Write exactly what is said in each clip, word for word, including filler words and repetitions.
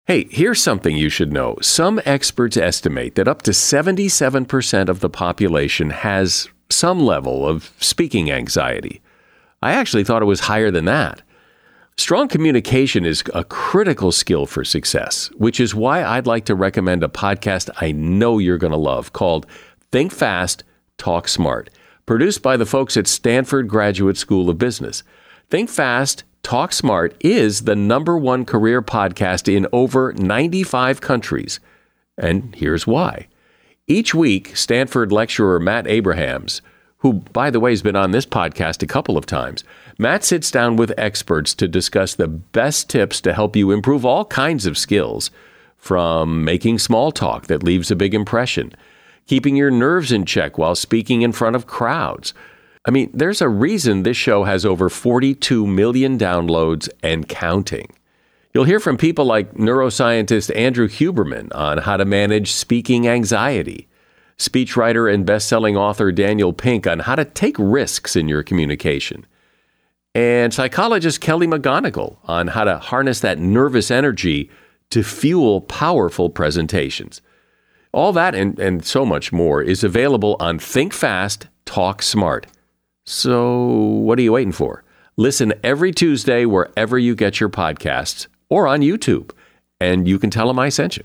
Hey, here's something you should know. Some experts estimate that up to seventy-seven percent of the population has some level of speaking anxiety. I actually thought it was higher than that. Strong communication is a critical skill for success, which is why I'd like to recommend a podcast I know you're going to love called Think Fast, Talk Smart, produced by the folks at Stanford Graduate School of Business. Think Fast, Talk Smart is the number one career podcast in over ninety-five countries. And here's why. Each week, Stanford lecturer Matt Abrahams, who, by the way, has been on this podcast a couple of times, Matt sits down with experts to discuss the best tips to help you improve all kinds of skills, from making small talk that leaves a big impression, keeping your nerves in check while speaking in front of crowds. I mean, there's a reason this show has over forty-two million downloads and counting. You'll hear from people like neuroscientist Andrew Huberman on how to manage speaking anxiety, speechwriter and best-selling author Daniel Pink on how to take risks in your communication, and psychologist Kelly McGonigal on how to harness that nervous energy to fuel powerful presentations. All that and, and so much more is available on Think Fast, Talk Smart. So what are you waiting for? Listen every Tuesday wherever you get your podcasts or on YouTube, and you can tell them I sent you.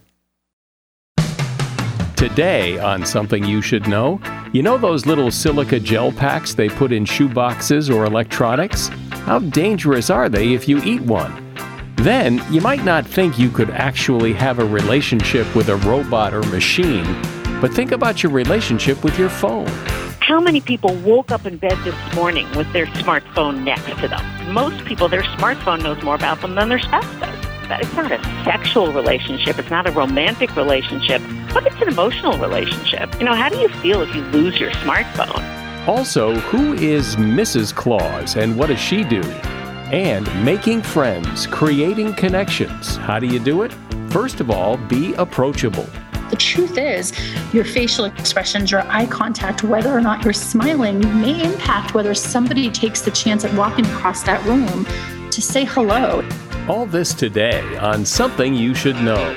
Today on Something You Should Know, you know those little silica gel packs they put in shoe boxes or electronics? How dangerous are they if you eat one? Then, you might not think you could actually have a relationship with a robot or machine, but think about your relationship with your phone. How many people woke up in bed this morning with their smartphone next to them? Most people, their smartphone knows more about them than their spouse does. It's not a sexual relationship. It's not a romantic relationship, but it's an emotional relationship. You know, how do you feel if you lose your smartphone? Also, who is Missus Claus and what does she do? And making friends, creating connections. How do you do it? First of all, be approachable. The truth is, your facial expressions, your eye contact, whether or not you're smiling, may impact whether somebody takes the chance at walking across that room to say hello. All this today on Something You Should Know.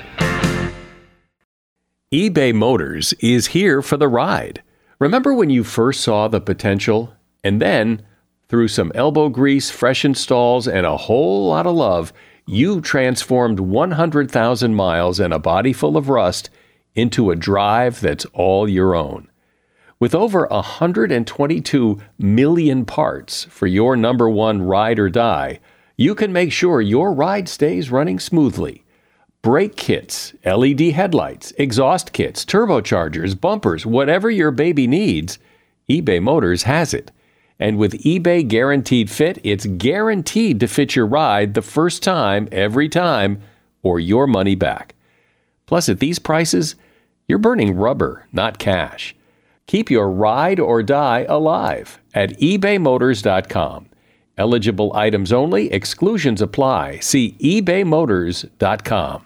eBay Motors is here for the ride. Remember when you first saw the potential? And then, through some elbow grease, fresh installs, and a whole lot of love, you transformed one hundred thousand miles and a body full of rust into a drive that's all your own. With over one hundred twenty-two million parts for your number one ride or die, you can make sure your ride stays running smoothly. Brake kits, L E D headlights, exhaust kits, turbochargers, bumpers, whatever your baby needs, eBay Motors has it. And with eBay Guaranteed Fit, it's guaranteed to fit your ride the first time, every time, or your money back. Plus, at these prices, you're burning rubber, not cash. Keep your ride or die alive at ebay motors dot com. Eligible items only, exclusions apply. See ebay motors dot com.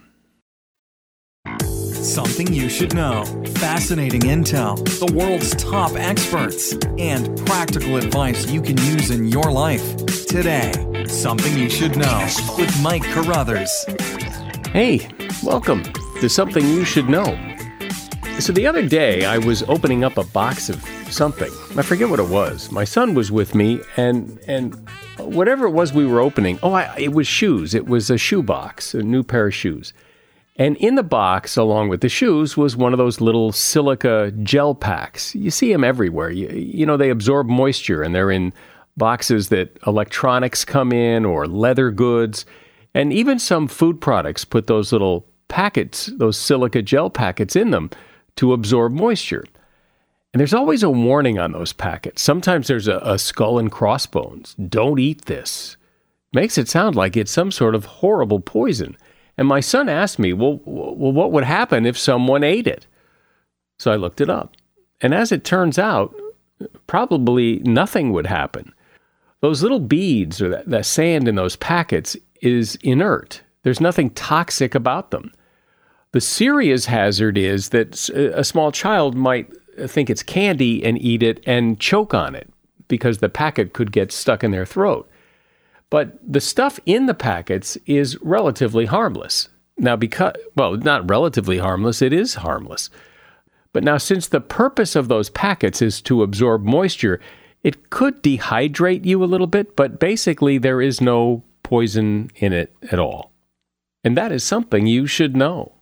Something you should know. Fascinating intel, the world's top experts, and practical advice you can use in your life. Today, Something You Should Know with Mike Carruthers. Hey, welcome to Something You Should Know. So the other day, I was opening up a box of something. I forget what it was. My son was with me, and and whatever it was we were opening, oh, I, it was shoes. It was a shoe box, a new pair of shoes. And in the box, along with the shoes, was one of those little silica gel packs. You see them everywhere. You, you know, they absorb moisture, and they're in boxes that electronics come in, or leather goods. And even some food products put those little packets, those silica gel packets in them to absorb moisture. And there's always a warning on those packets. Sometimes there's a, a skull and crossbones. Don't eat this. Makes it sound like it's some sort of horrible poison. And my son asked me, well, well, what would happen if someone ate it? So I looked it up. And as it turns out, probably nothing would happen. Those little beads or that, that sand in those packets is inert. There's nothing toxic about them. The serious hazard is that a small child might think it's candy and eat it and choke on it because the packet could get stuck in their throat. But the stuff in the packets is relatively harmless. Now, because, well, not relatively harmless, it is harmless. But now, since the purpose of those packets is to absorb moisture, it could dehydrate you a little bit, but basically there is no poison in it at all. And that is something you should know.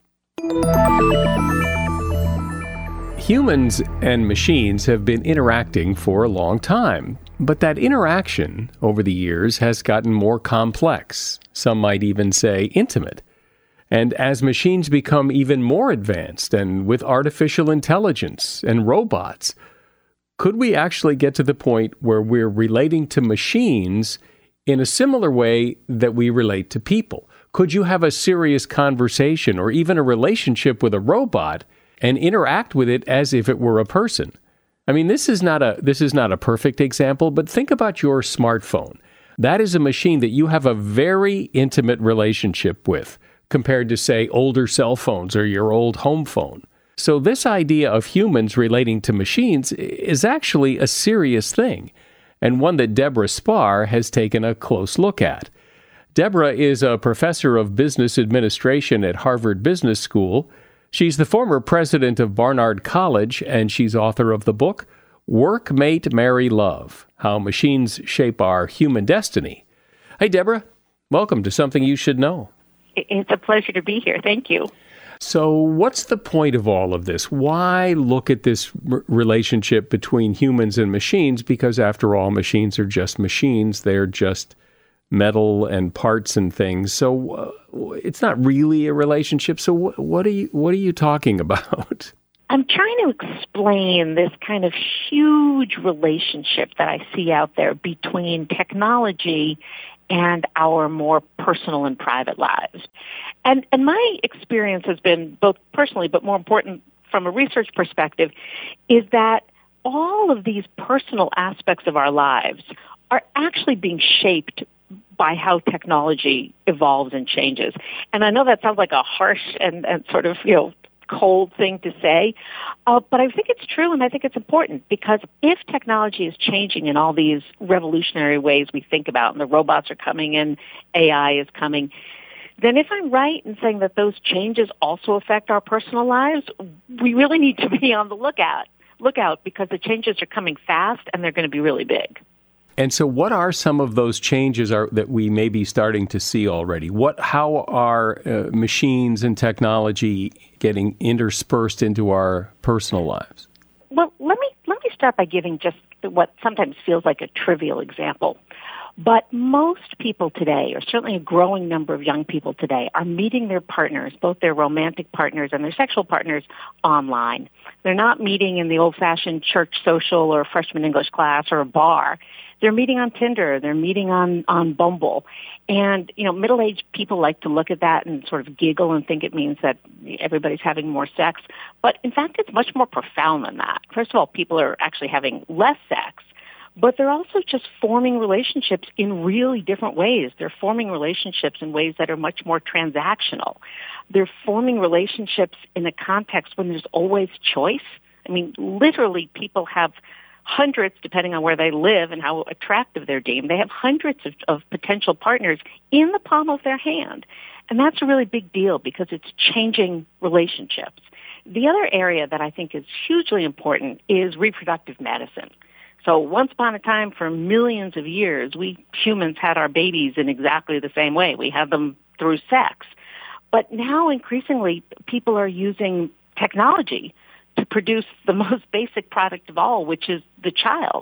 Humans and machines have been interacting for a long time, but that interaction over the years has gotten more complex. Some might even say intimate. And as machines become even more advanced and with artificial intelligence and robots, could we actually get to the point where we're relating to machines in a similar way that we relate to people? Could you have a serious conversation or even a relationship with a robot and interact with it as if it were a person? I mean, this is not a this is not a perfect example, but think about your smartphone. That is a machine that you have a very intimate relationship with, compared to, say, older cell phones or your old home phone. So this idea of humans relating to machines is actually a serious thing, and one that Deborah Spar has taken a close look at. Deborah is a professor of business administration at Harvard Business School. She's the former president of Barnard College, and she's author of the book, Work, Mate, Marry, Love: How Machines Shape Our Human Destiny. Hey, Deborah, welcome to Something You Should Know. It's a pleasure to be here. Thank you. So what's the point of all of this? Why look at this r- relationship between humans and machines? Because after all, machines are just machines. They're just metal and parts and things. So uh, it's not really a relationship. So wh- what are you what are you talking about? I'm trying to explain this kind of huge relationship that I see out there between technology and our more personal and private lives. And and my experience has been, both personally, but more important from a research perspective, is that all of these personal aspects of our lives are actually being shaped by how technology evolves and changes. And I know that sounds like a harsh and, and sort of, you know, cold thing to say, uh, but I think it's true, and I think it's important, because if technology is changing in all these revolutionary ways we think about, and the robots are coming and A I is coming, then if I'm right in saying that those changes also affect our personal lives, we really need to be on the lookout, lookout because the changes are coming fast and they're going to be really big. And so what are some of those changes are, that we may be starting to see already? What, how are uh, machines and technology getting interspersed into our personal lives? Well, let me let me start by giving just what sometimes feels like a trivial example. But most people today, or certainly a growing number of young people today, are meeting their partners, both their romantic partners and their sexual partners, online. They're not meeting in the old-fashioned church social or freshman English class or a bar. They're meeting on Tinder. They're meeting on, on Bumble. And, you know, middle-aged people like to look at that and sort of giggle and think it means that everybody's having more sex. But, in fact, it's much more profound than that. First of all, people are actually having less sex, but they're also just forming relationships in really different ways. They're forming relationships in ways that are much more transactional. They're forming relationships in a context when there's always choice. I mean, literally, people have hundreds, depending on where they live and how attractive they're deemed. They have hundreds of, of potential partners in the palm of their hand. And that's a really big deal because it's changing relationships. The other area that I think is hugely important is reproductive medicine. So once upon a time, for millions of years, we humans had our babies in exactly the same way. We had them through sex. But now, increasingly, people are using technology to produce the most basic product of all, which is the child.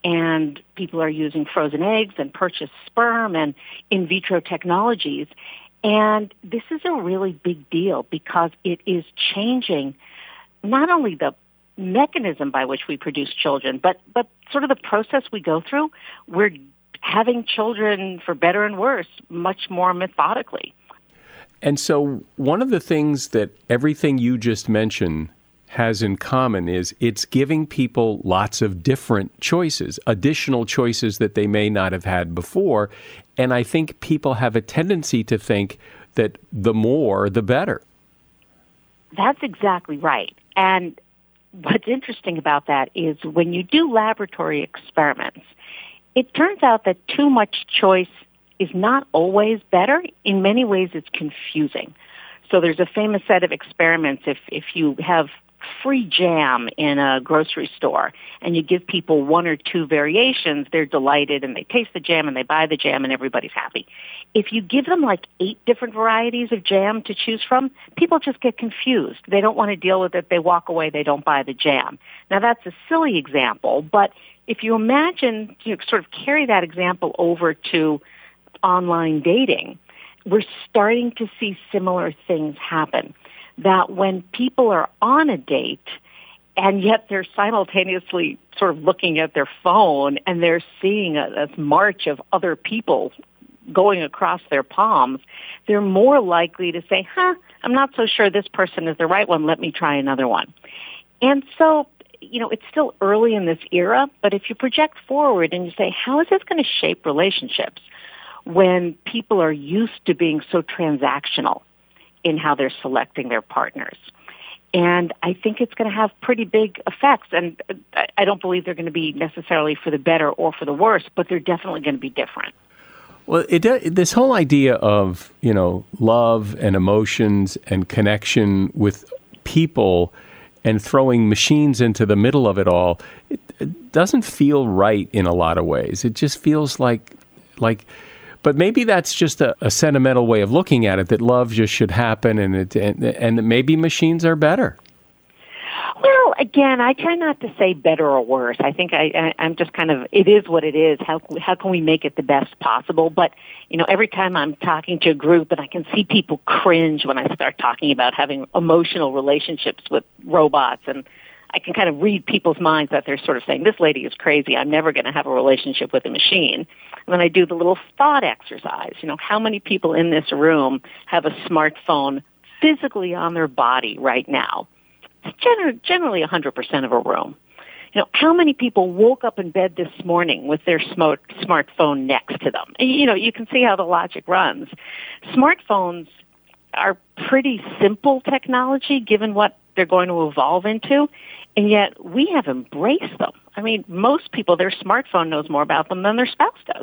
And people are using frozen eggs and purchased sperm and in vitro technologies. And this is a really big deal because it is changing not only the mechanism by which we produce children, but, but sort of the process we go through. We're having children, for better and worse, much more methodically. And so one of the things that everything you just mentioned has in common is it's giving people lots of different choices, additional choices that they may not have had before. And I think people have a tendency to think that the more, the better. That's exactly right. And what's interesting about that is when you do laboratory experiments, it turns out that too much choice is not always better. In many ways, it's confusing. So there's a famous set of experiments. If if you have free jam in a grocery store and you give people one or two variations, they're delighted and they taste the jam and they buy the jam and everybody's happy. If you give them like eight different varieties of jam to choose from, people just get confused. They don't want to deal with it. They walk away. They don't buy the jam. Now that's a silly example, but if you imagine, you know, sort of carry that example over to online dating, we're starting to see similar things happen. That when people are on a date and yet they're simultaneously sort of looking at their phone and they're seeing a, a march of other people going across their palms, they're more likely to say, huh, I'm not so sure this person is the right one. Let me try another one. And so, you know, it's still early in this era, but if you project forward and you say, how is this going to shape relationships when people are used to being so transactional in how they're selecting their partners? And I think it's going to have pretty big effects. And I don't believe they're going to be necessarily for the better or for the worse, but they're definitely going to be different. Well, it, this whole idea of, you know, love and emotions and connection with people and throwing machines into the middle of it all, it, it doesn't feel right in a lot of ways. It just feels like, like, but maybe that's just a, a sentimental way of looking at it, that love just should happen and it, and, and maybe machines are better. Well, again, I try not to say better or worse. I think I, I, I'm just kind of, it is what it is. How, how can we make it the best possible? But, you know, every time I'm talking to a group and I can see people cringe when I start talking about having emotional relationships with robots, and I can kind of read people's minds that they're sort of saying, this lady is crazy. I'm never going to have a relationship with a machine. And then I do the little thought exercise. You know, how many people in this room have a smartphone physically on their body right now? It's gener- generally one hundred percent of a room. You know, how many people woke up in bed this morning with their smart smartphone next to them? And, you know, you can see how the logic runs. Smartphones are pretty simple technology given what they're going to evolve into, and yet we have embraced them. I mean, most people, their smartphone knows more about them than their spouse does,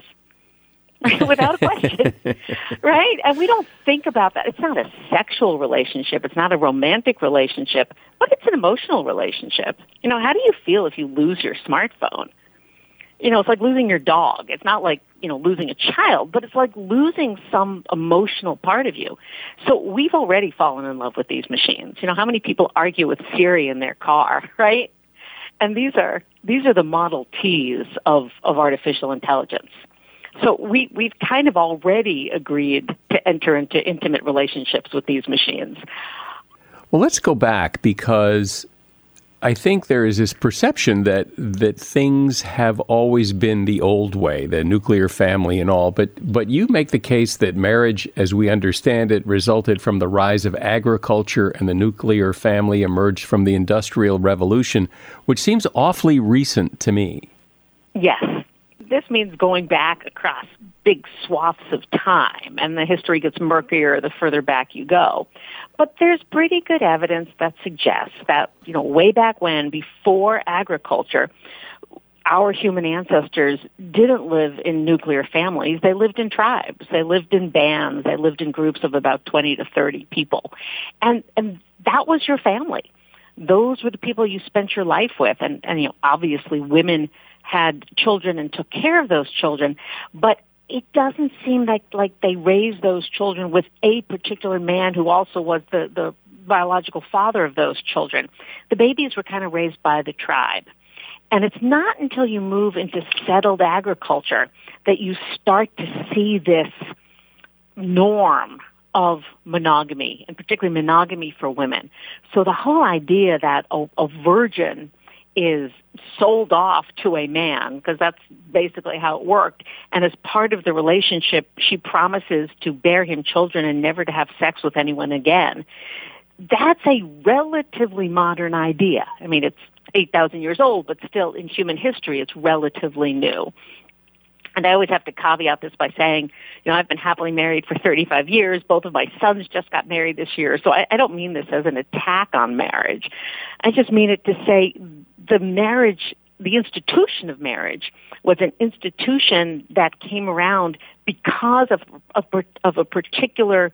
without a question, right? And we don't think about that. It's not a sexual relationship. It's not a romantic relationship, but it's an emotional relationship. You know, how do you feel if you lose your smartphone? You know, it's like losing your dog. It's not like, you know, losing a child, but it's like losing some emotional part of you. So we've already fallen in love with these machines. You know, how many people argue with Siri in their car, right? And these are these are the Model Ts of, of artificial intelligence. So we, we've kind of already agreed to enter into intimate relationships with these machines. Well, let's go back, because I think there is this perception that that things have always been the old way, the nuclear family and all. But but you make the case that marriage, as we understand it, resulted from the rise of agriculture, and the nuclear family emerged from the Industrial Revolution, which seems awfully recent to me. Yes. This means going back across big swaths of time, and the history gets murkier the further back you go. But there's pretty good evidence that suggests that, you know, way back when, before agriculture, our human ancestors didn't live in nuclear families. They lived in tribes. They lived in bands. They lived in groups of about twenty to thirty people. And and that was your family. Those were the people you spent your life with. And, and you know, obviously women had children and took care of those children, but it doesn't seem like, like they raised those children with a particular man who also was the, the biological father of those children. The babies were kind of raised by the tribe. And it's not until you move into settled agriculture that you start to see this norm of monogamy, and particularly monogamy for women. So the whole idea that a, a virgin is sold off to a man, because that's basically how it worked, and as part of the relationship, she promises to bear him children and never to have sex with anyone again. That's a relatively modern idea. I mean, it's eight thousand years old, but still in human history, it's relatively new. And I always have to caveat this by saying, you know, I've been happily married for thirty-five years. Both of my sons just got married this year. So I, I don't mean this as an attack on marriage. I just mean it to say the marriage, the institution of marriage, was an institution that came around because of, of, of a particular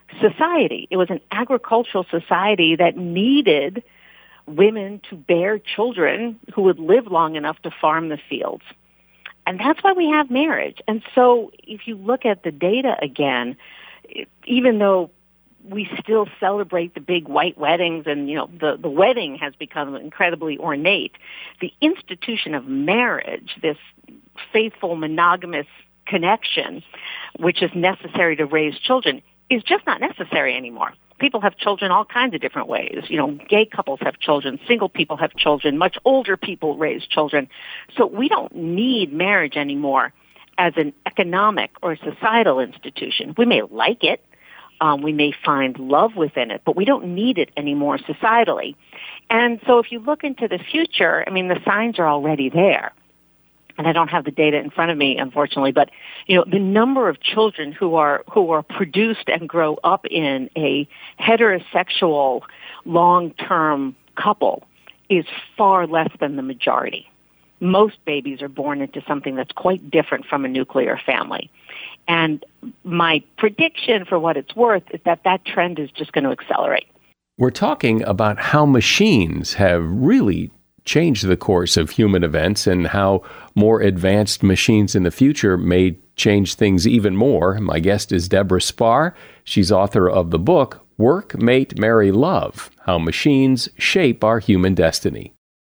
society. It was an agricultural society that needed women to bear children who would live long enough to farm the fields. And that's why we have marriage. And so if you look at the data again, even though we still celebrate the big white weddings and, you know, the, the wedding has become incredibly ornate, the institution of marriage, this faithful, monogamous connection, which is necessary to raise children, is just not necessary anymore. People have children all kinds of different ways. You know, gay couples have children, single people have children, much older people raise children. So we don't need marriage anymore as an economic or societal institution. We may like it, um, we may find love within it, but we don't need it anymore societally. And so if you look into the future, I mean, the signs are already there. And I don't have the data in front of me, unfortunately, but, you know, the number of children who are who are produced and grow up in a heterosexual long-term couple is far less than the majority. Most babies are born into something that's quite different from a nuclear family. And my prediction, for what it's worth, is that that trend is just going to accelerate. We're talking about how machines have really change the course of human events and how more advanced machines in the future may change things even more. My guest is Deborah Spar. She's author of the book, Work, Mate, Marry, Love, How Machines Shape Our Human Destiny.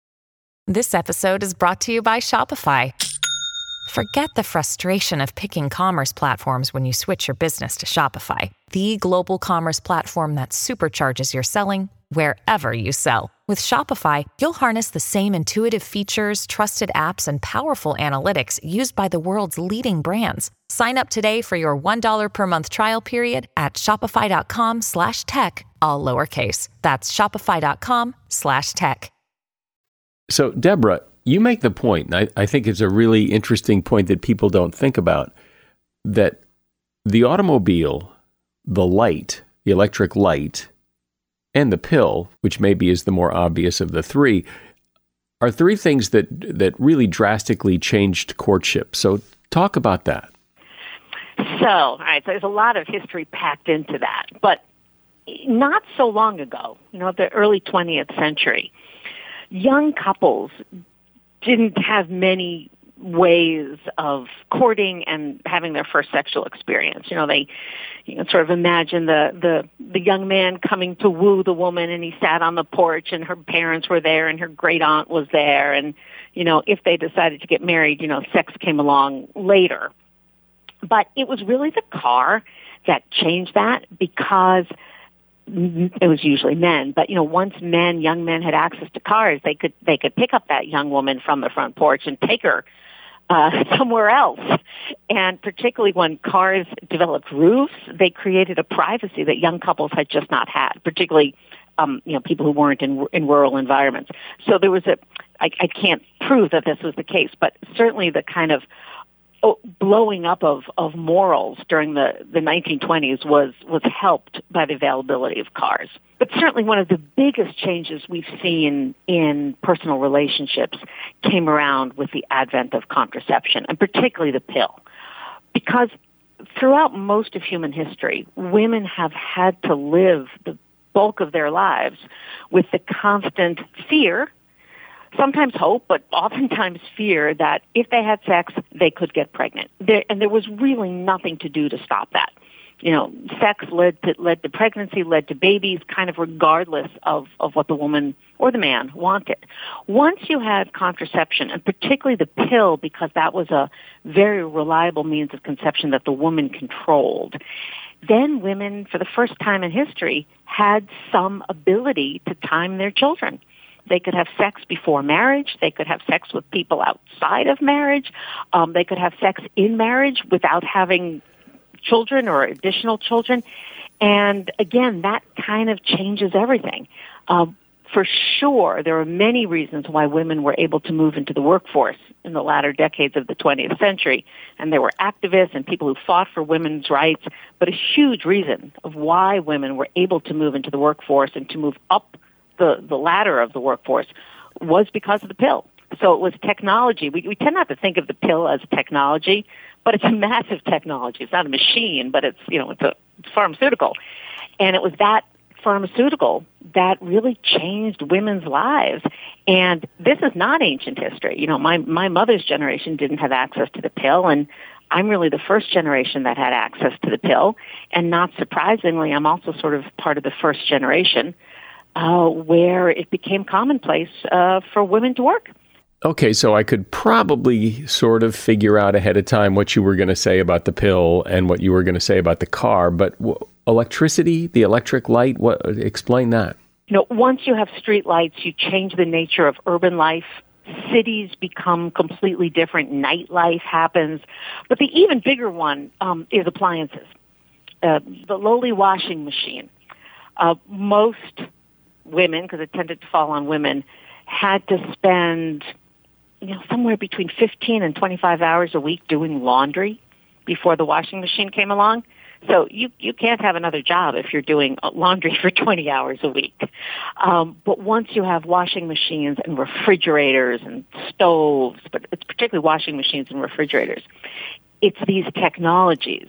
This episode is brought to you by Shopify. Forget the frustration of picking commerce platforms when you switch your business to Shopify, the global commerce platform that supercharges your selling wherever you sell. With Shopify, you'll harness the same intuitive features, trusted apps, and powerful analytics used by the world's leading brands. Sign up today for your one dollar per month trial period at shopify.com slash tech, all lowercase. That's shopify.com slash tech. So, Deborah, you make the point, and I, I think it's a really interesting point that people don't think about, that the automobile, the light, the electric light, and the pill, which maybe is the more obvious of the three, are three things that that really drastically changed courtship. So talk about that. So, all right, so there's a lot of history packed into that. But not so long ago, you know, the early twentieth century, young couples didn't have many ways of courting and having their first sexual experience. You know, they you know, sort of imagine the, the, the young man coming to woo the woman, and he sat on the porch and her parents were there and her great aunt was there. And, you know, if they decided to get married, you know, sex came along later. But it was really the car that changed that, because it was usually men, but, you know, once men, young men had access to cars, they could, they could pick up that young woman from the front porch and take her Uh, somewhere else. And particularly when cars developed roofs, they created a privacy that young couples had just not had, particularly, um, you know, people who weren't in, in rural environments. So there was a, I, I can't prove that this was the case, but certainly the kind of blowing up of, of morals during the, the nineteen twenties was, was helped by the availability of cars. But certainly one of the biggest changes we've seen in personal relationships came around with the advent of contraception, and particularly the pill. Because throughout most of human history, women have had to live the bulk of their lives with the constant fear, sometimes hope, but oftentimes fear that if they had sex, they could get pregnant. There, and there was really nothing to do to stop that. You know, sex led to, led to pregnancy, led to babies, kind of regardless of, of what the woman or the man wanted. Once you had contraception, and particularly the pill, because that was a very reliable means of conception that the woman controlled, then women, for the first time in history, had some ability to time their children. They could have sex before marriage. They could have sex with people outside of marriage. Um, they could have sex in marriage without having children or additional children. And again, that kind of changes everything. Um, for sure, there are many reasons why women were able to move into the workforce in the latter decades of the twentieth century. And there were activists and people who fought for women's rights. But a huge reason of why women were able to move into the workforce and to move up the, the ladder of the workforce was because of the pill. So it was technology. We, we tend not to think of the pill as technology, but it's a massive technology. It's not a machine, but it's, you know, it's a it's pharmaceutical. And it was that pharmaceutical that really changed women's lives. And this is not ancient history. You know, my, my mother's generation didn't have access to the pill, and I'm really the first generation that had access to the pill. And not surprisingly, I'm also sort of part of the first generation uh, where it became commonplace uh, for women to work. Okay, so I could probably sort of figure out ahead of time what you were going to say about the pill and what you were going to say about the car, but w- electricity, the electric light, what? Explain that. You know, once you have street lights, you change the nature of urban life. Cities become completely different. Nightlife happens. But the even bigger one um, is appliances. Uh, the lowly washing machine. Uh, most women, because it tended to fall on women, had to spend you know, somewhere between fifteen and twenty-five hours a week doing laundry before the washing machine came along. So you, you can't have another job if you're doing laundry for twenty hours a week. Um, but once you have washing machines and refrigerators and stoves, but it's particularly washing machines and refrigerators, it's these technologies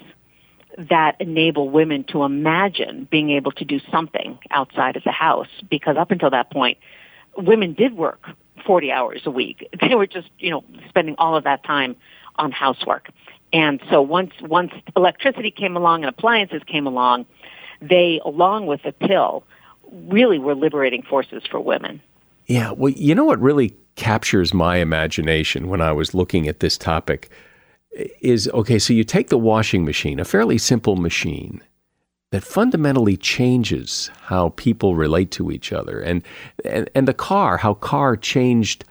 that enable women to imagine being able to do something outside of the house, because up until that point, women did work forty hours a week. They were just, you know, spending all of that time on housework. And so once once electricity came along and appliances came along, they, along with the pill, really were liberating forces for women. Yeah, well, you know what really captures my imagination when I was looking at this topic is, okay, so you take the washing machine, a fairly simple machine, that fundamentally changes how people relate to each other. And, and and the car, how car changed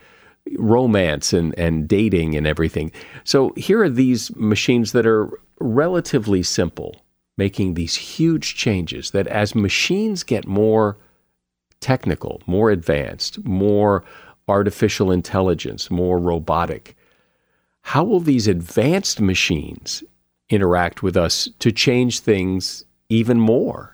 romance and, and dating and everything. So here are these machines that are relatively simple, making these huge changes that as machines get more technical, more advanced, more artificial intelligence, more robotic, how will these advanced machines interact with us to change things even more?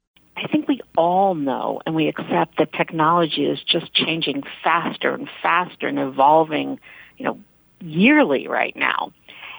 I think we all know and we accept that technology is just changing faster and faster and evolving, you know, yearly right now.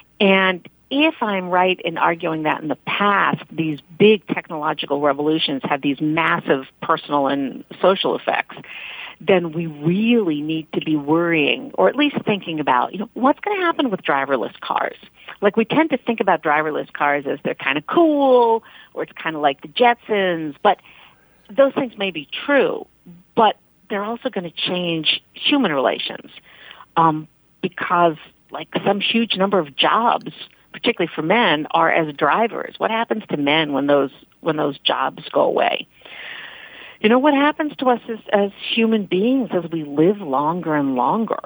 And if I'm right in arguing that in the past, these big technological revolutions have these massive personal and social effects, then we really need to be worrying, or at least thinking about, you know, what's going to happen with driverless cars? Like, we tend to think about driverless cars as they're kind of cool, or it's kind of like the Jetsons, but those things may be true, but they're also going to change human relations um, because, like, some huge number of jobs, particularly for men, are as drivers. What happens to men when those when those jobs go away? You know, what happens to us as, as human beings as we live longer and longer?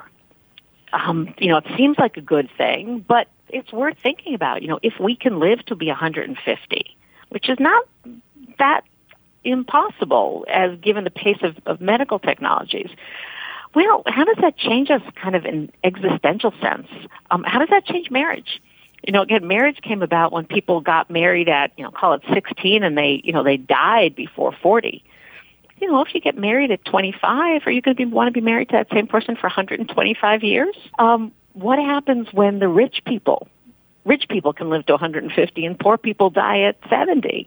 Um, you know, it seems like a good thing, but it's worth thinking about. You know, if we can live to be one hundred fifty, which is not that impossible as given the pace of, of medical technologies, well, how does that change us kind of in existential sense? Um, how does that change marriage? You know, again, marriage came about when people got married at, you know, call it sixteen, and they, you know, they died before forty. You know, if you get married at twenty-five, are you going to be, want to be married to that same person for one hundred twenty-five years? Um, what happens when the rich people, rich people can live to one hundred fifty and poor people die at seventy?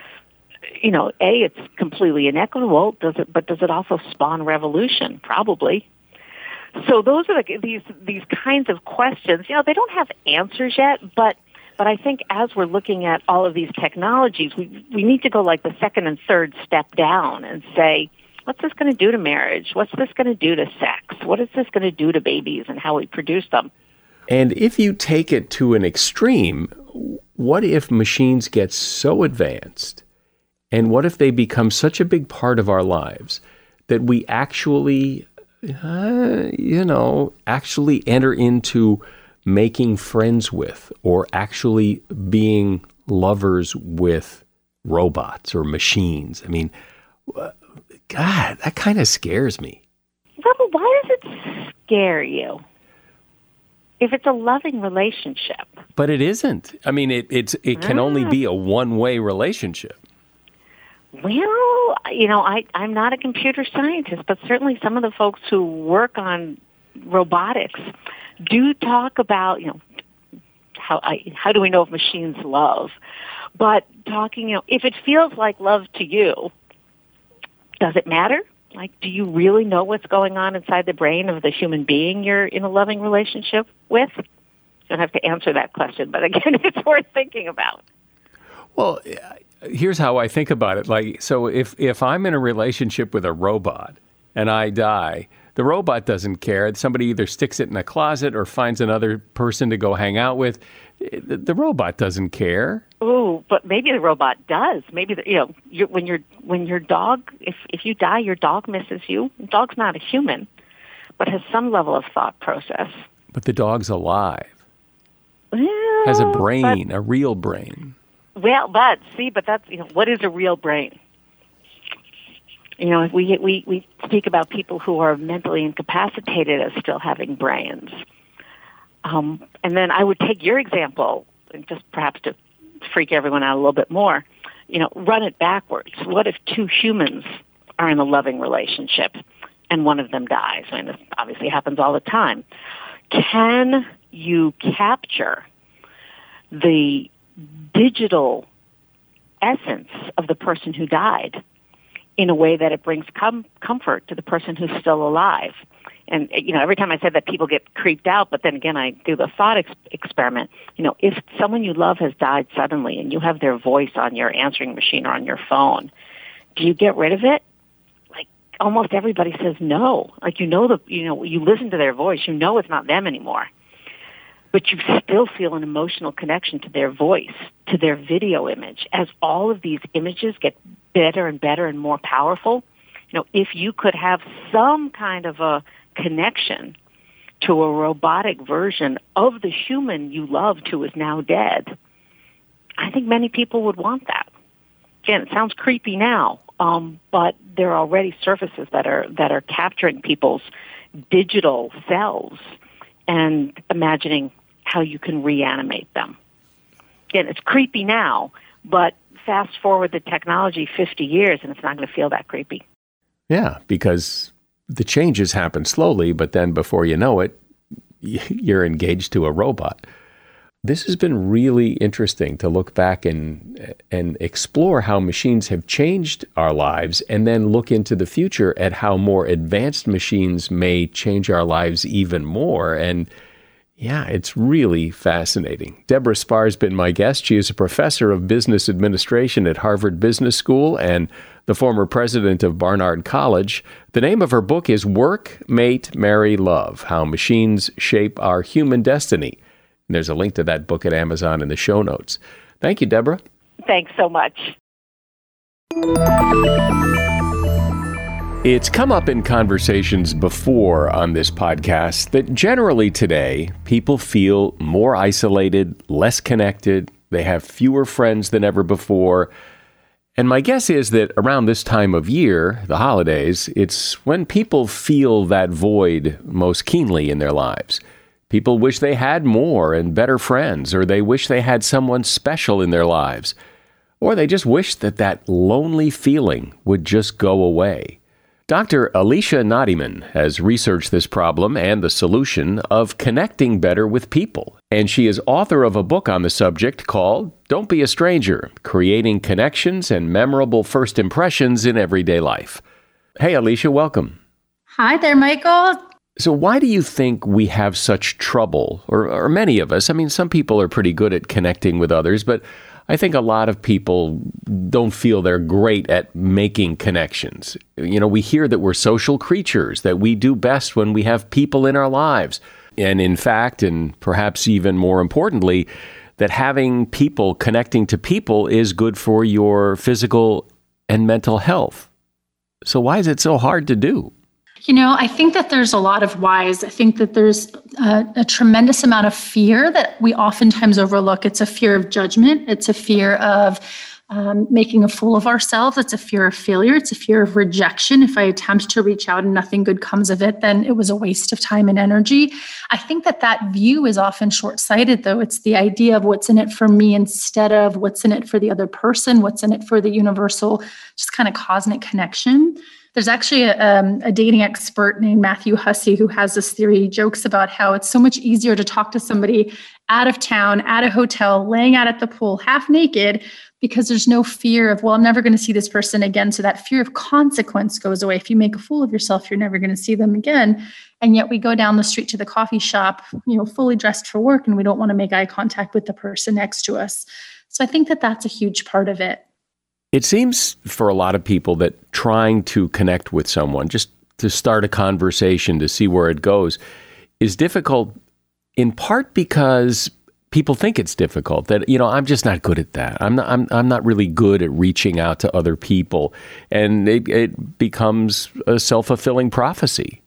You know, A, it's completely inequitable, does it? But does it also spawn revolution? Probably. So those are the, these these kinds of questions. You know, they don't have answers yet, but but I think as we're looking at all of these technologies, we we need to go like the second and third step down and say, what's this going to do to marriage? What's this going to do to sex? What is this going to do to babies and how we produce them? And if you take it to an extreme, what if machines get so advanced, and what if they become such a big part of our lives that we actually, uh, you know, actually enter into making friends with, or actually being lovers with robots or machines? I mean, God, that kind of scares me. Well, why does it scare you? If it's a loving relationship. But it isn't. I mean, it it's it can ah. only be a one-way relationship. Well, you know, I, I'm not a computer scientist, but certainly some of the folks who work on robotics do talk about, you know, how I, how do we know if machines love? But talking, you know, if it feels like love to you, does it matter? Like, do you really know what's going on inside the brain of the human being you're in a loving relationship with? You don't have to answer that question, but again, it's worth thinking about. Well, here's how I think about it. Like, so if, if I'm in a relationship with a robot and I die, the robot doesn't care. Somebody either sticks it in a closet or finds another person to go hang out with. The, the robot doesn't care. Ooh, but maybe the robot does. Maybe the, you know, you're, when your when your dog, if if you die, your dog misses you. The dog's not a human, but has some level of thought process. But the dog's alive. Well, has a brain, but, a real brain. Well, but see, but that's, you know, what is a real brain? You know, we we we speak about people who are mentally incapacitated as still having brains. Um, and then I would take your example, just perhaps to freak everyone out a little bit more, you know, run it backwards. What if two humans are in a loving relationship and one of them dies? I mean, this obviously happens all the time. Can you capture the digital essence of the person who died in a way that it brings com- comfort to the person who's still alive? And, you know, every time I said that, people get creeped out, but then again, I do the thought ex- experiment. You know, if someone you love has died suddenly and you have their voice on your answering machine or on your phone, do you get rid of it? Like, almost everybody says no. Like, you know, the, you know, you listen to their voice, you know it's not them anymore. But you still feel an emotional connection to their voice, to their video image. As all of these images get better and better and more powerful, you know, if you could have some kind of a connection to a robotic version of the human you loved who is now dead, I think many people would want that. Again, it sounds creepy now, um, but there are already surfaces that are that are capturing people's digital selves and imagining how you can reanimate them. Again, it's creepy now, but fast forward the technology fifty years and it's not going to feel that creepy. Yeah, because the changes happen slowly, but then before you know it, you're engaged to a robot. This has been really interesting to look back and and explore how machines have changed our lives, and then look into the future at how more advanced machines may change our lives even more. And yeah, it's really fascinating. Deborah Spahr's been my guest. She is a professor of business administration at Harvard Business School and the former president of Barnard College. The name of her book is Work, Mate, Marry, Love: How Machines Shape Our Human Destiny. And there's a link to that book at Amazon in the show notes. Thank you, Deborah. Thanks so much. It's come up in conversations before on this podcast that generally today people feel more isolated, less connected. They have fewer friends than ever before. And my guess is that around this time of year, the holidays, it's when people feel that void most keenly in their lives. People wish they had more and better friends, or they wish they had someone special in their lives, or they just wish that that lonely feeling would just go away. Doctor Alicia Knottyman has researched this problem and the solution of connecting better with people. And she is author of a book on the subject called Don't Be a Stranger: Creating Connections and Memorable First Impressions in Everyday Life. Hey, Alicia, welcome. Hi there, Michael. So why do you think we have such trouble, or, or many of us? I mean, some people are pretty good at connecting with others, but I think a lot of people don't feel they're great at making connections. You know, we hear that we're social creatures, that we do best when we have people in our lives. And in fact, and perhaps even more importantly, that having people connecting to people is good for your physical and mental health. So why is it so hard to do? You know, I think that there's a lot of whys. I think that there's a, a tremendous amount of fear that we oftentimes overlook. It's a fear of judgment. It's a fear of um, making a fool of ourselves. It's a fear of failure. It's a fear of rejection. If I attempt to reach out and nothing good comes of it, then it was a waste of time and energy. I think that that view is often short-sighted, though. It's the idea of what's in it for me instead of what's in it for the other person, what's in it for the universal, just kind of cosmic connection. There's actually a, um, a dating expert named Matthew Hussey who has this theory. He jokes about how it's so much easier to talk to somebody out of town, at a hotel, laying out at the pool, half naked, because there's no fear of, well, I'm never going to see this person again. So that fear of consequence goes away. If you make a fool of yourself, you're never going to see them again. And yet we go down the street to the coffee shop, you know, fully dressed for work, and we don't want to make eye contact with the person next to us. So I think that that's a huge part of it. It seems for a lot of people that trying to connect with someone, just to start a conversation to see where it goes, is difficult, in part because people think it's difficult, that, you know, I'm just not good at that. I'm not, I'm, I'm not really good at reaching out to other people. And it, it becomes a self-fulfilling prophecy.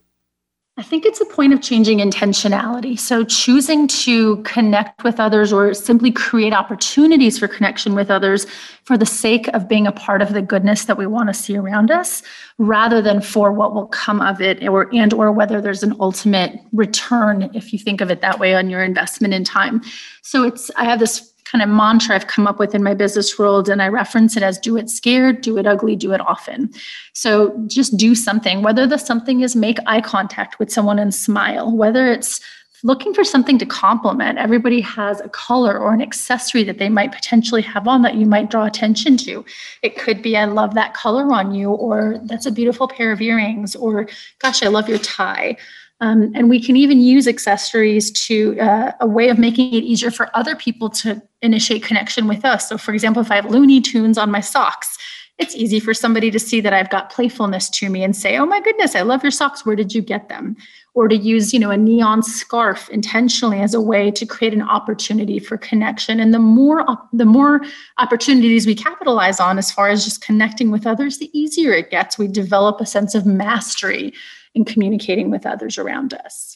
I think it's a point of changing intentionality. So choosing to connect with others or simply create opportunities for connection with others for the sake of being a part of the goodness that we want to see around us, rather than for what will come of it, or and or whether there's an ultimate return, if you think of it that way, on your investment in time. So it's I have this kind of mantra I've come up with in my business world, and I reference it as do it scared, do it ugly, do it often. So just do something, whether the something is make eye contact with someone and smile, whether it's looking for something to compliment. Everybody has a color or an accessory that they might potentially have on that you might draw attention to. It could be, I love that color on you, or that's a beautiful pair of earrings, or gosh, I love your tie. Um, and we can even use accessories to uh, a way of making it easier for other people to initiate connection with us. So for example, if I have Looney Tunes on my socks, it's easy for somebody to see that I've got playfulness to me and say, oh my goodness, I love your socks. Where did you get them? Or to use, you know, a neon scarf intentionally as a way to create an opportunity for connection. And the more, the more opportunities we capitalize on as far as just connecting with others, the easier it gets. We develop a sense of mastery in communicating with others around us.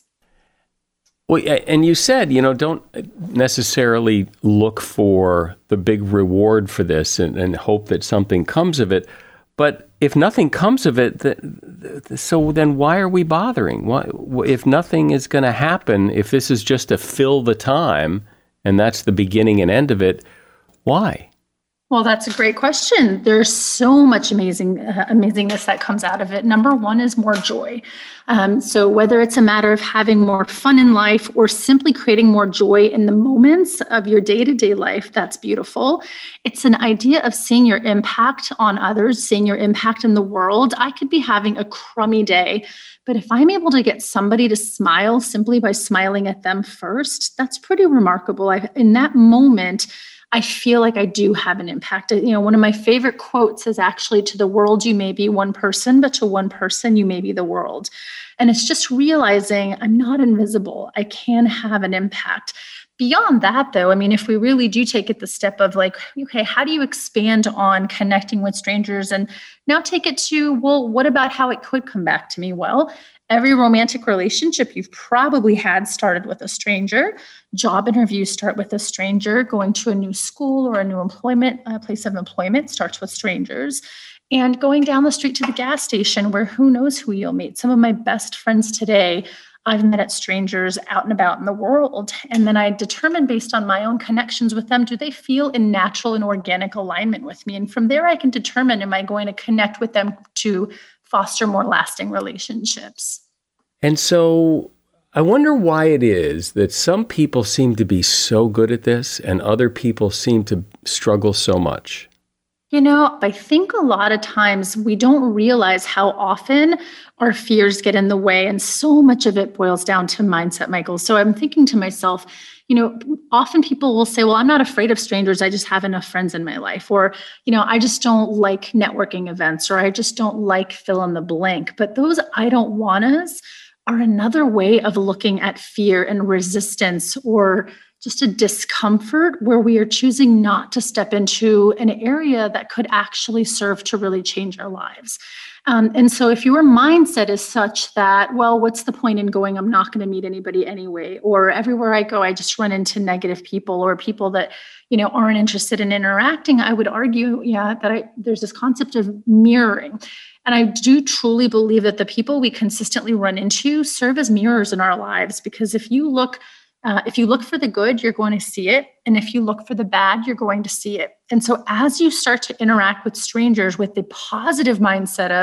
Well, and you said, you know, don't necessarily look for the big reward for this and, and hope that something comes of it. But if nothing comes of it, the, the, so then why are we bothering? Why, if nothing is going to happen, if this is just to fill the time and that's the beginning and end of it, why? Well, that's a great question. There's so much amazing uh, amazingness that comes out of it. Number one is more joy. Um, so whether it's a matter of having more fun in life or simply creating more joy in the moments of your day-to-day life, that's beautiful. It's an idea of seeing your impact on others, seeing your impact in the world. I could be having a crummy day, but if I'm able to get somebody to smile simply by smiling at them first, that's pretty remarkable. I, in that moment, I feel like I do have an impact. You know, one of my favorite quotes is actually, to the world, you may be one person, but to one person, you may be the world. And it's just realizing I'm not invisible. I can have an impact. Beyond that, though, I mean, if we really do take it the step of like, okay, how do you expand on connecting with strangers? And now take it to, well, what about how it could come back to me? Well, every romantic relationship you've probably had started with a stranger. Job interviews start with a stranger. Going to a new school or a new employment uh, place of employment starts with strangers. And going down the street to the gas station, where who knows who you'll meet. Some of my best friends today, I've met at strangers out and about in the world. And then I determine, based on my own connections with them, do they feel in natural and organic alignment with me? And from there, I can determine, am I going to connect with them to foster more lasting relationships? And so I wonder why it is that some people seem to be so good at this and other people seem to struggle so much. You know, I think a lot of times we don't realize how often our fears get in the way, and so much of it boils down to mindset, Michael. So I'm thinking to myself, you know, often people will say, well, I'm not afraid of strangers. I just have enough friends in my life. Or, you know, I just don't like networking events, or I just don't like fill in the blank. But those I don't wannas are another way of looking at fear and resistance, or just a discomfort where we are choosing not to step into an area that could actually serve to really change our lives. Um, and so if your mindset is such that, well, what's the point in going? I'm not going to meet anybody anyway. Or everywhere I go, I just run into negative people or people that, you know, aren't interested in interacting. I would argue, yeah, that I, there's this concept of mirroring. And I do truly believe that the people we consistently run into serve as mirrors in our lives, because if you look Uh, if you look for the good, you're going to see it. And if you look for the bad, you're going to see it. And so as you start to interact with strangers with the positive mindset of,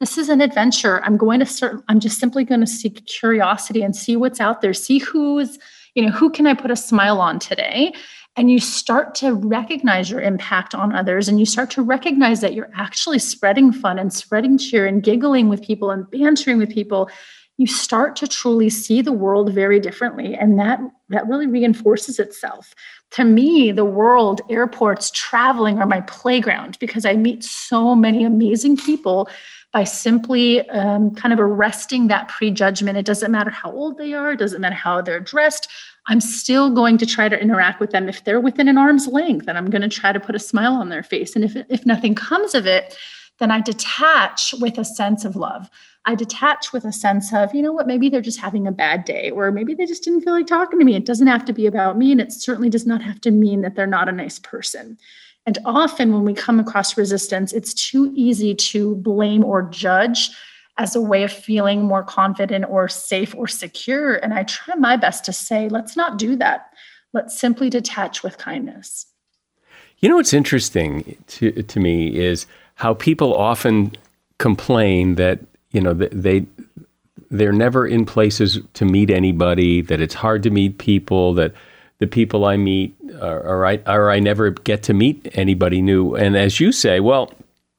this is an adventure. I'm going to start, I'm just simply going to seek curiosity and see what's out there, see who's, you know, who can I put a smile on today? And you start to recognize your impact on others, and you start to recognize that you're actually spreading fun and spreading cheer and giggling with people and bantering with people. You start to truly see the world very differently. And that, that really reinforces itself. To me, the world, airports, traveling are my playground, because I meet so many amazing people by simply um, kind of arresting that prejudgment. It doesn't matter how old they are. It doesn't matter how they're dressed. I'm still going to try to interact with them. If they're within an arm's length, then I'm going to try to put a smile on their face. And if, if nothing comes of it, then I detach with a sense of love. I detach with a sense of, you know what, maybe they're just having a bad day, or maybe they just didn't feel like talking to me. It doesn't have to be about me. And it certainly does not have to mean that they're not a nice person. And often when we come across resistance, it's too easy to blame or judge as a way of feeling more confident or safe or secure. And I try my best to say, let's not do that. Let's simply detach with kindness. You know, what's interesting to, to me is how people often complain that, you know, they, they're never in places to meet anybody, that it's hard to meet people, that the people I meet, are, or, I, or I never get to meet anybody new. And as you say, well,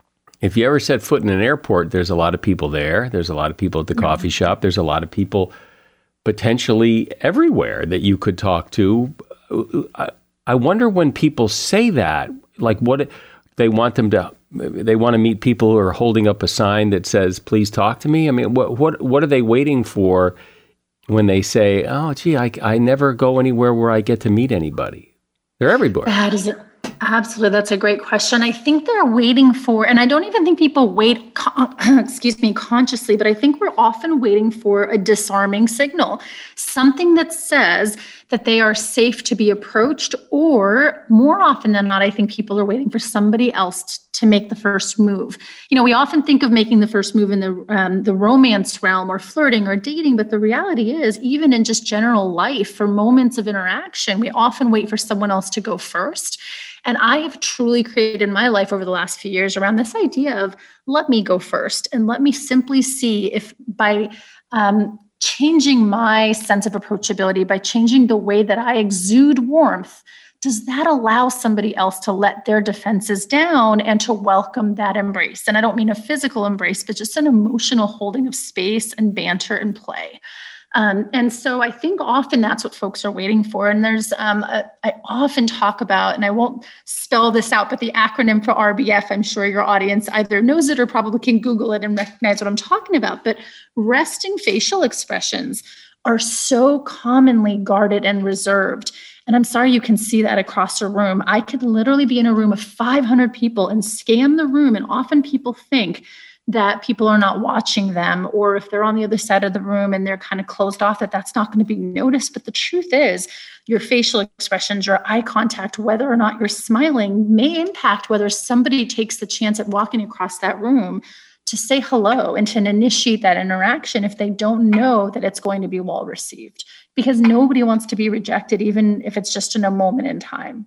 if you ever set foot in an airport, there's a lot of people there. There's a lot of people at the coffee shop. There's a lot of people potentially everywhere that you could talk to. I, I wonder when people say that, like what they want them to, they want to meet people who are holding up a sign that says, please talk to me. I mean, what what what are they waiting for when they say, oh, gee, I, I never go anywhere where I get to meet anybody? They're everywhere. That is absolutely. That's a great question. I think they're waiting for, and I don't even think people wait, excuse me, consciously, but I think we're often waiting for a disarming signal, something that says that they are safe to be approached, or more often than not, I think people are waiting for somebody else t- to make the first move. You know, we often think of making the first move in the um, the romance realm or flirting or dating, but the reality is, even in just general life, for moments of interaction, we often wait for someone else to go first. And I have truly created my life over the last few years around this idea of let me go first, and let me simply see if by um, changing my sense of approachability, by changing the way that I exude warmth, does that allow somebody else to let their defenses down and to welcome that embrace? And I don't mean a physical embrace, but just an emotional holding of space and banter and play. Um, and so I think often that's what folks are waiting for. And there's, um, a, I often talk about, and I won't spell this out, but the acronym for R B F, I'm sure your audience either knows it or probably can Google it and recognize what I'm talking about. But resting facial expressions are so commonly guarded and reserved. And I'm sorry, you can see that across a room. I could literally be in a room of five hundred people and scan the room. And often people think that people are not watching them, or if they're on the other side of the room and they're kind of closed off, that that's not going to be noticed. But the truth is, your facial expressions, your eye contact, whether or not you're smiling, may impact whether somebody takes the chance at walking across that room to say hello and to initiate that interaction if they don't know that it's going to be well received. Because nobody wants to be rejected, even if it's just in a moment in time.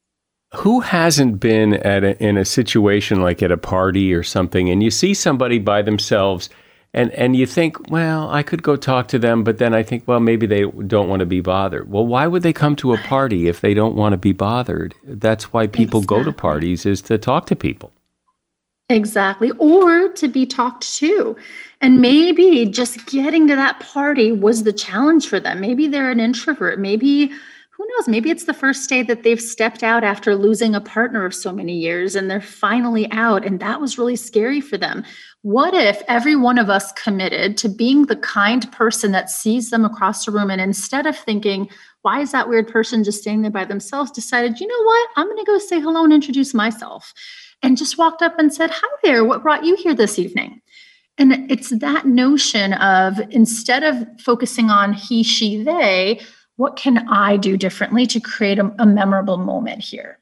Who hasn't been at a, in a situation like at a party or something, and you see somebody by themselves, and, and you think, well, I could go talk to them, but then I think, well, maybe they don't want to be bothered. Well, why would they come to a party if they don't want to be bothered? That's why people exactly. go to parties, is to talk to people. Exactly. Or to be talked to. And maybe just getting to that party was the challenge for them. Maybe they're an introvert. Maybe, who knows, maybe it's the first day that they've stepped out after losing a partner of so many years and they're finally out. And that was really scary for them. What if every one of us committed to being the kind person that sees them across the room, and instead of thinking, why is that weird person just standing there by themselves, decided, you know what, I'm going to go say hello and introduce myself. And just walked up and said, hi there, what brought you here this evening? And it's that notion of, instead of focusing on he, she, they, what can I do differently to create a, a memorable moment here?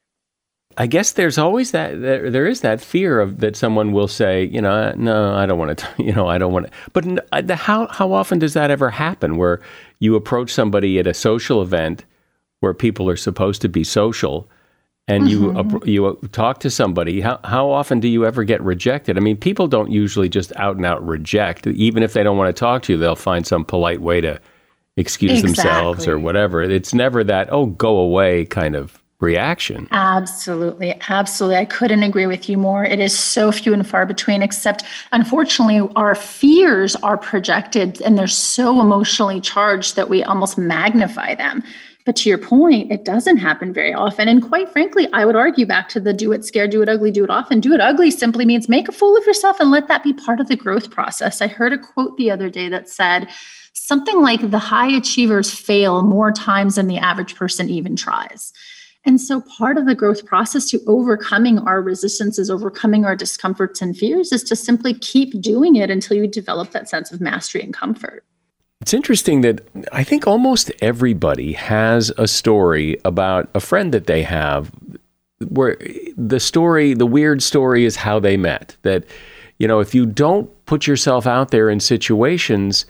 I guess there's always that, there, there is that fear of that someone will say, you know, no, I don't want to, you know, I don't want to. But how, how often does that ever happen, where you approach somebody at a social event where people are supposed to be social, and Mm-hmm. you you talk to somebody, how how often do you ever get rejected? I mean, people don't usually just out and out reject. Even if they don't want to talk to you, they'll find some polite way to excuse Exactly. themselves or whatever. It's never that, oh, go away kind of reaction. Absolutely. Absolutely. I couldn't agree with you more. It is so few and far between, except unfortunately, our fears are projected and they're so emotionally charged that we almost magnify them. But to your point, it doesn't happen very often. And quite frankly, I would argue back to the do it scared, do it ugly, do it often. Do it ugly simply means make a fool of yourself and let that be part of the growth process. I heard a quote the other day that said something like the high achievers fail more times than the average person even tries. And so part of the growth process to overcoming our resistances, overcoming our discomforts and fears is to simply keep doing it until you develop that sense of mastery and comfort. It's interesting that I think almost everybody has a story about a friend that they have where the story, the weird story is how they met. That, you know, if you don't put yourself out there in situations,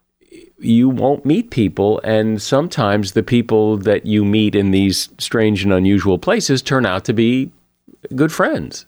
you won't meet people. And sometimes the people that you meet in these strange and unusual places turn out to be good friends.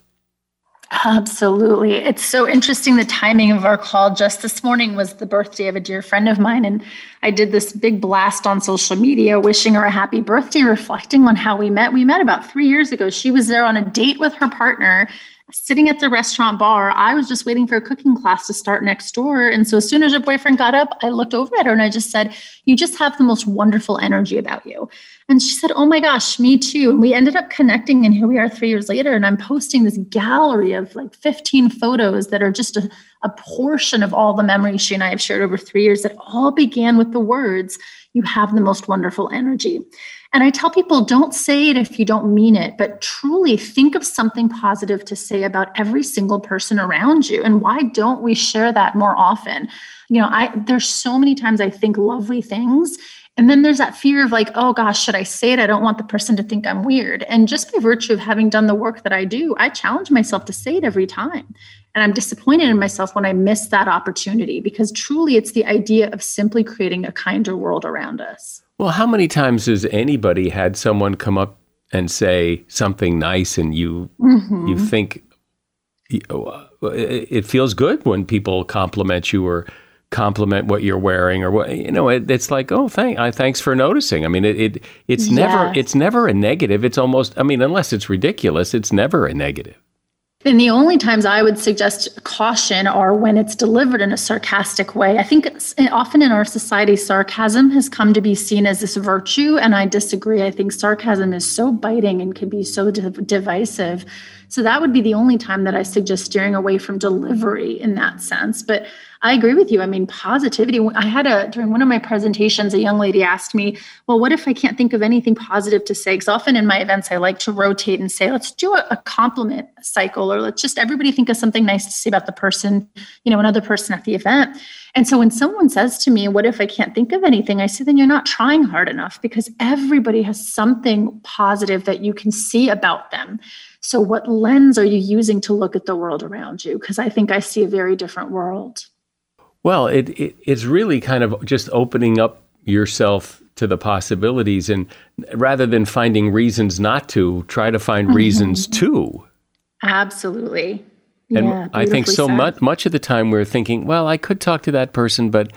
Absolutely. It's so interesting. The timing of our call just this morning was the birthday of a dear friend of mine. And I did this big blast on social media, wishing her a happy birthday, reflecting on how we met. We met about three years ago. She was there on a date with her partner, sitting at the restaurant bar. I was just waiting for a cooking class to start next door. And so as soon as her boyfriend got up, I looked over at her and I just said, you just have the most wonderful energy about you. And she said, oh my gosh, me too. And we ended up connecting, and here we are three years later. And I'm posting this gallery of like fifteen photos that are just a, a portion of all the memories she and I have shared over three years that all began with the words, you have the most wonderful energy. And I tell people, don't say it if you don't mean it, but truly think of something positive to say about every single person around you. And why don't we share that more often? You know, I there's so many times I think lovely things, and then there's that fear of like, oh gosh, should I say it? I don't want the person to think I'm weird. And just by virtue of having done the work that I do, I challenge myself to say it every time. And I'm disappointed in myself when I miss that opportunity, because truly it's the idea of simply creating a kinder world around us. Well, how many times has anybody had someone come up and say something nice and you mm-hmm. you think you know, it feels good when people compliment you or compliment what you're wearing or what, you know, it, it's like, oh, thank, I, thanks for noticing. I mean, it, it it's yes. never, it's never a negative. It's almost, I mean, unless it's ridiculous, it's never a negative. And the only times I would suggest caution are when it's delivered in a sarcastic way. I think often in our society, sarcasm has come to be seen as this virtue, and I disagree. I think sarcasm is so biting and can be so div- divisive. So that would be the only time that I suggest steering away from delivery in that sense. But I agree with you. I mean, positivity. I had a, during one of my presentations, a young lady asked me, well, what if I can't think of anything positive to say? Because often in my events, I like to rotate and say, let's do a, a compliment cycle, or let's just everybody think of something nice to say about the person, you know, another person at the event. And so when someone says to me, what if I can't think of anything? I say, then you're not trying hard enough, because everybody has something positive that you can see about them. So what lens are you using to look at the world around you? Because I think I see a very different world. Well, it, it it's really kind of just opening up yourself to the possibilities, and rather than finding reasons not to, try to find mm-hmm. reasons to. Absolutely. And yeah, I think so said. much much of the time we're thinking, well, I could talk to that person, but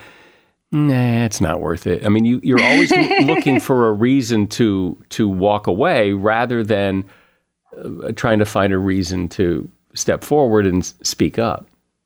nah, it's not worth it. I mean, you, you're always looking for a reason to to walk away rather than uh, trying to find a reason to step forward and speak up.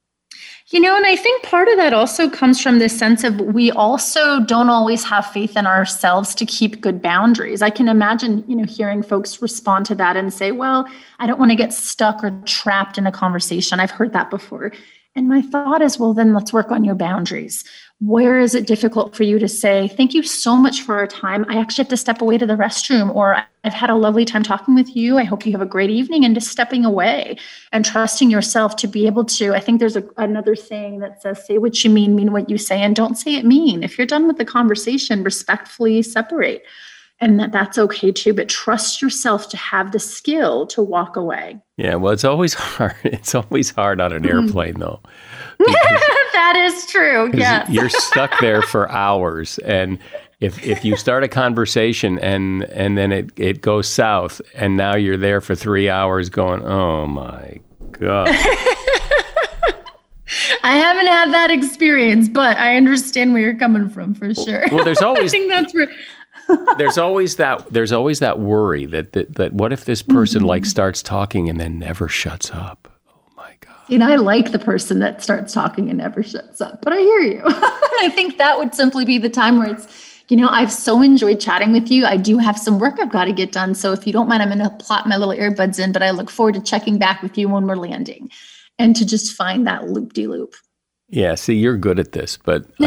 You know, and I think part of that also comes from this sense of we also don't always have faith in ourselves to keep good boundaries. I can imagine, you know, hearing folks respond to that and say, well, I don't want to get stuck or trapped in a conversation. I've heard that before. And my thought is, well, then let's work on your boundaries. Where is it difficult for you to say, thank you so much for our time. I actually have to step away to the restroom, or I've had a lovely time talking with you. I hope you have a great evening, and just stepping away and trusting yourself to be able to, I think there's a, another saying that says, say what you mean, mean what you say, and don't say it mean. If you're done with the conversation, respectfully separate. And that that's okay too, but trust yourself to have the skill to walk away. Yeah, well, it's always hard. It's always hard on an airplane, though. That is true. Yeah, you're stuck there for hours, and If if you start a conversation and and then it, it goes south and now you're there for three hours going, oh my God. I haven't had that experience, but I understand where you're coming from for sure. Well, there's always I think that's where there's always that there's always that worry that that, that what if this person mm-hmm. like starts talking and then never shuts up? Oh my God. And I like the person that starts talking and never shuts up, but I hear you. I think that would simply be the time where it's, you know, I've so enjoyed chatting with you. I do have some work I've got to get done. So if you don't mind, I'm going to plop my little earbuds in, but I look forward to checking back with you when we're landing and to just find that loop-de-loop. Yeah, see, you're good at this, but... Uh,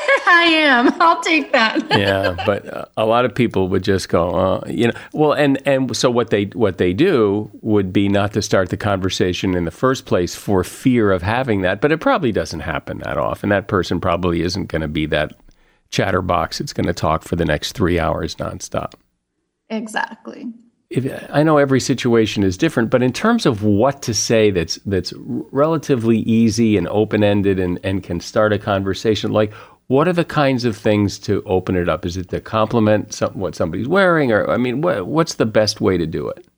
I am. I'll take that. Yeah, but uh, a lot of people would just go, uh, you know, well, and, and so what they what they do would be not to start the conversation in the first place for fear of having that, but it probably doesn't happen that often. That person probably isn't going to be that chatterbox. It's going to talk for the next three hours nonstop. Exactly. If, I know every situation is different, but in terms of what to say that's that's relatively easy and open-ended and, and can start a conversation, like what are the kinds of things to open it up? Is it to compliment some, what somebody's wearing? Or, I mean, what, what's the best way to do it?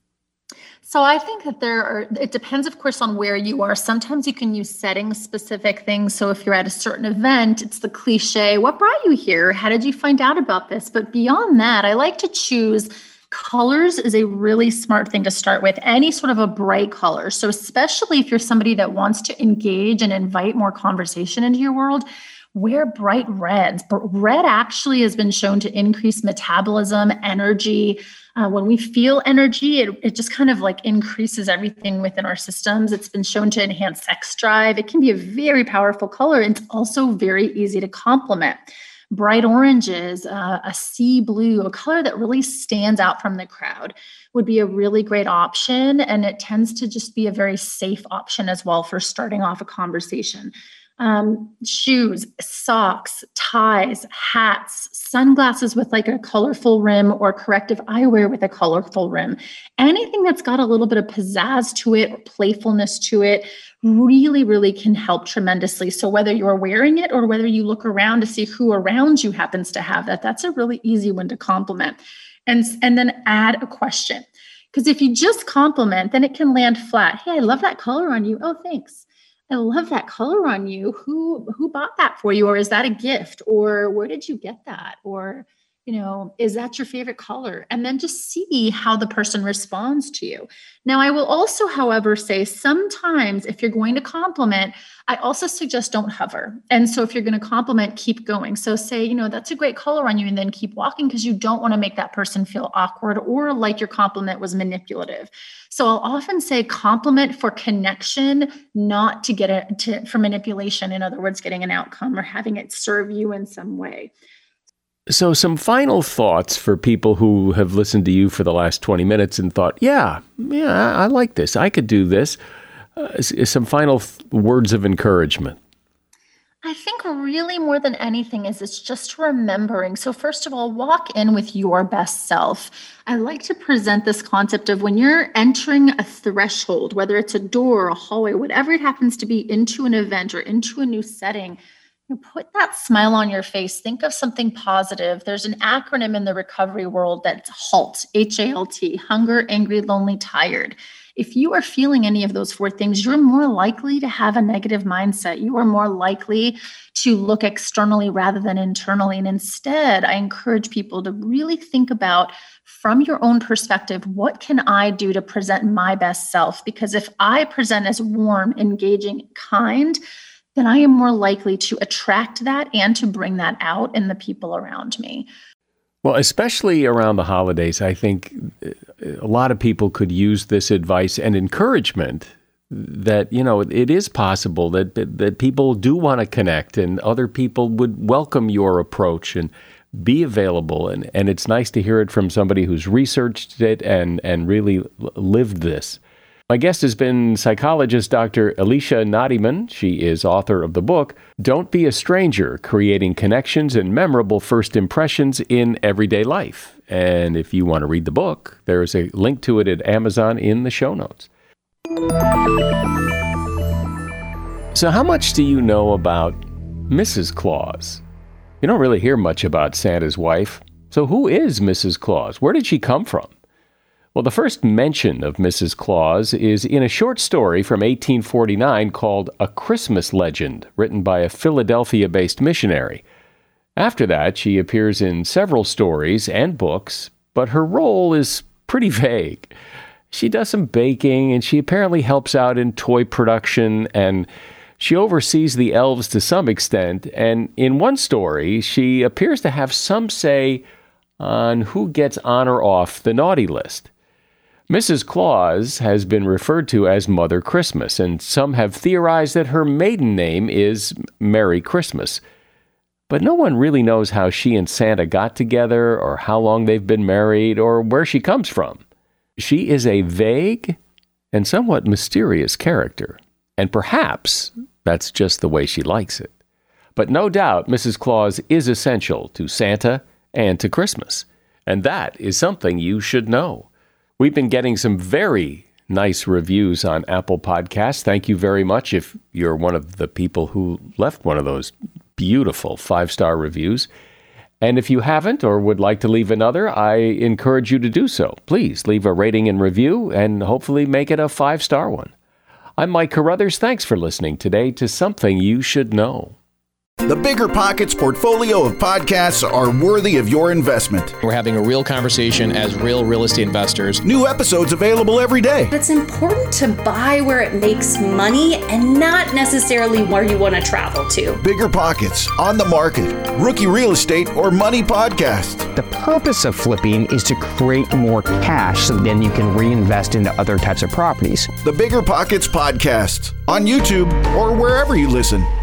So I think that there are, it depends, of course, on where you are. Sometimes you can use setting specific things. So if you're at a certain event, it's the cliche, what brought you here? How did you find out about this? But beyond that, I like to choose colors is a really smart thing to start with, any sort of a bright color. So especially if you're somebody that wants to engage and invite more conversation into your world, wear bright reds. But red actually has been shown to increase metabolism, energy. Uh, when we feel energy, it, it just kind of like increases everything within our systems. It's been shown to enhance sex drive. It can be a very powerful color. And it's also very easy to complement. Bright oranges, uh, a sea blue, a color that really stands out from the crowd would be a really great option. And it tends to just be a very safe option as well for starting off a conversation. Um, shoes, socks, ties, hats, sunglasses with like a colorful rim or corrective eyewear with a colorful rim. Anything that's got a little bit of pizzazz to it or playfulness to it really, really can help tremendously. So whether you're wearing it or whether you look around to see who around you happens to have that, that's a really easy one to compliment. And, and then add a question. Because if you just compliment, then it can land flat. Hey, I love that color on you. Oh, thanks. I love that color on you. Who who bought that for you? Or is that a gift? Or where did you get that? Or, you know, is that your favorite color? And then just see how the person responds to you. Now, I will also, however, say sometimes if you're going to compliment, I also suggest don't hover. And so if you're going to compliment, keep going. So say, you know, that's a great color on you, and then keep walking because you don't want to make that person feel awkward or like your compliment was manipulative. So I'll often say compliment for connection, not to get it to, for manipulation. In other words, getting an outcome or having it serve you in some way. So some final thoughts for people who have listened to you for the last twenty minutes and thought, yeah, yeah, I like this. I could do this. Uh, some final th- words of encouragement. I think really more than anything is it's just remembering. So first of all, walk in with your best self. I like to present this concept of when you're entering a threshold, whether it's a door or a hallway, whatever it happens to be, into an event or into a new setting, you put that smile on your face. Think of something positive. There's an acronym in the recovery world that's HALT, H A L T, hunger, angry, lonely, tired. If you are feeling any of those four things, you're more likely to have a negative mindset. You are more likely to look externally rather than internally. And instead, I encourage people to really think about, from your own perspective, what can I do to present my best self? Because if I present as warm, engaging, kind, then I am more likely to attract that and to bring that out in the people around me. Well, especially around the holidays, I think a lot of people could use this advice and encouragement that, you know, it is possible that that people do want to connect and other people would welcome your approach and be available. And, and it's nice to hear it from somebody who's researched it and, and really lived this. My guest has been psychologist Doctor Alicia Knottyman. She is author of the book, Don't Be a Stranger, Creating Connections and Memorable First Impressions in Everyday Life. And if you want to read the book, there's a link to it at Amazon in the show notes. So how much do you know about Missus Claus? You don't really hear much about Santa's wife. So who is Missus Claus? Where did she come from? Well, the first mention of Missus Claus is in a short story from eighteen forty-nine called A Christmas Legend, written by a Philadelphia-based missionary. After that, she appears in several stories and books, but her role is pretty vague. She does some baking, and she apparently helps out in toy production, and she oversees the elves to some extent, and in one story, she appears to have some say on who gets on or off the naughty list. Missus Claus has been referred to as Mother Christmas, and some have theorized that her maiden name is Merry Christmas. But no one really knows how she and Santa got together, or how long they've been married, or where she comes from. She is a vague and somewhat mysterious character, and perhaps that's just the way she likes it. But no doubt Missus Claus is essential to Santa and to Christmas, and that is something you should know. We've been getting some very nice reviews on Apple Podcasts. Thank you very much if you're one of the people who left one of those beautiful five-star reviews. And if you haven't or would like to leave another, I encourage you to do so. Please leave a rating and review and hopefully make it a five-star one. I'm Mike Carruthers. Thanks for listening today to Something You Should Know. The Bigger Pockets portfolio of podcasts are worthy of your investment. We're having a real conversation as real real estate investors. New episodes available every day. It's important to buy where it makes money and not necessarily where you want to travel to. Bigger Pockets, On the Market, Rookie Real Estate, or Money Podcast. The purpose of flipping is to create more cash so then you can reinvest into other types of properties. The Bigger Pockets Podcast, on YouTube or wherever you listen.